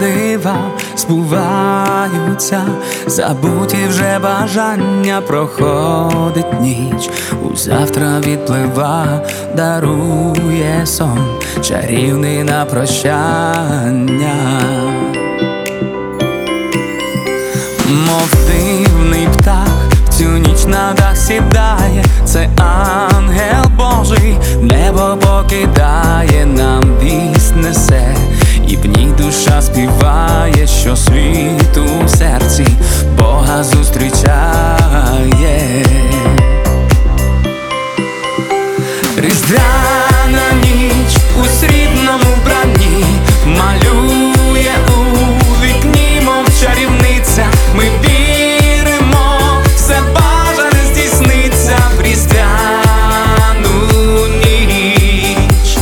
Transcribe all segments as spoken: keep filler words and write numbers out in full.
дива збуваються, забуті вже бажання, проходить ніч, у завтра відплива, дарує сон, чарівний на прощання. Мов дивний птах, в цю ніч на дах сідає, це ангел Божий, небо покидає, нам вість несе, і в ній душа співає, що світ у серці Бога зустрічає. Різдвяна ніч у срібному вбранні малює у вікні, мов чарівниця. Ми віримо, все бажане здійсниться в різдвяну ніч.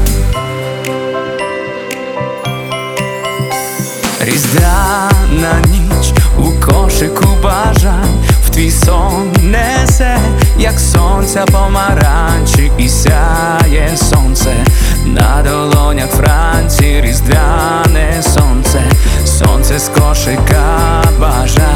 Різдвяна ніч у кошику бажань, в твій сон несе, як сонця помаранчі, і сяє сонце на долонях Франції. Різдвяне сонце, сонце з кошика бажань.